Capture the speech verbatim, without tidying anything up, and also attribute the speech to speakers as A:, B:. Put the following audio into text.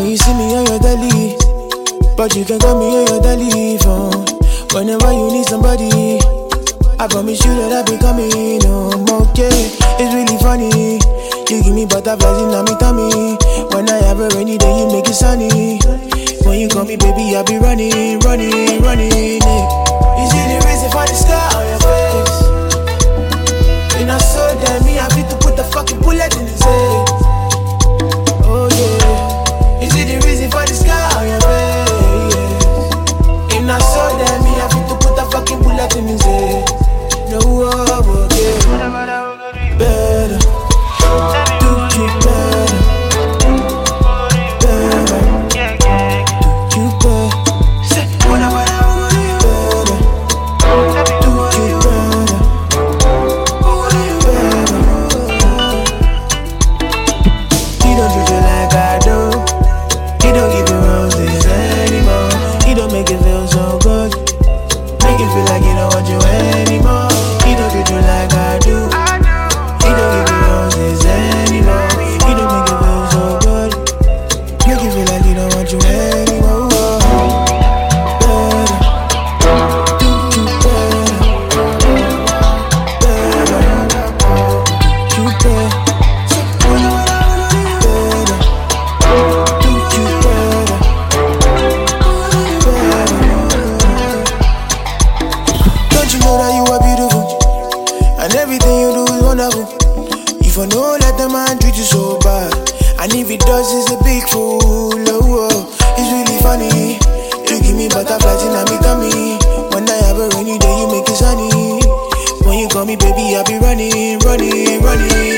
A: you see me on your daily, but you can call me on your daily phone. Whenever you need somebody, I promise you that I'll be coming home, okay? It's really funny, you give me butterflies in my tummy. When I have a rainy day, you make it sunny. When you call me baby, I'll be running, running, running, yeah. You see the reason for the scar on your face, and I saw that me, I need to put the fucking bullet in his head. Oh yeah, you see the reason for the scar on your face, yeah. And I saw that me, I need to put the fucking bullet in his head. No, oh, okay. Better, do you better, better, do you better. Say what I wanna do, better, do you better, better. He don't treat you like I do. He don't give you roses anymore. He don't make it feel so good, make it feel like he don't want you anymore. He don't treat you like I do. He don't give you roses anymore. He don't make it feel so good, make it feel like he don't want you anymore. Better, do you better, better, do you better. Everything you do is wonderful. If I know, let the man treat you so bad, and if he does, he's a big fool. Oh, oh. It's really funny, you give me butterflies in my tummy. When I have a rainy day, you make it sunny. When you call me baby, I'll be running, running, running.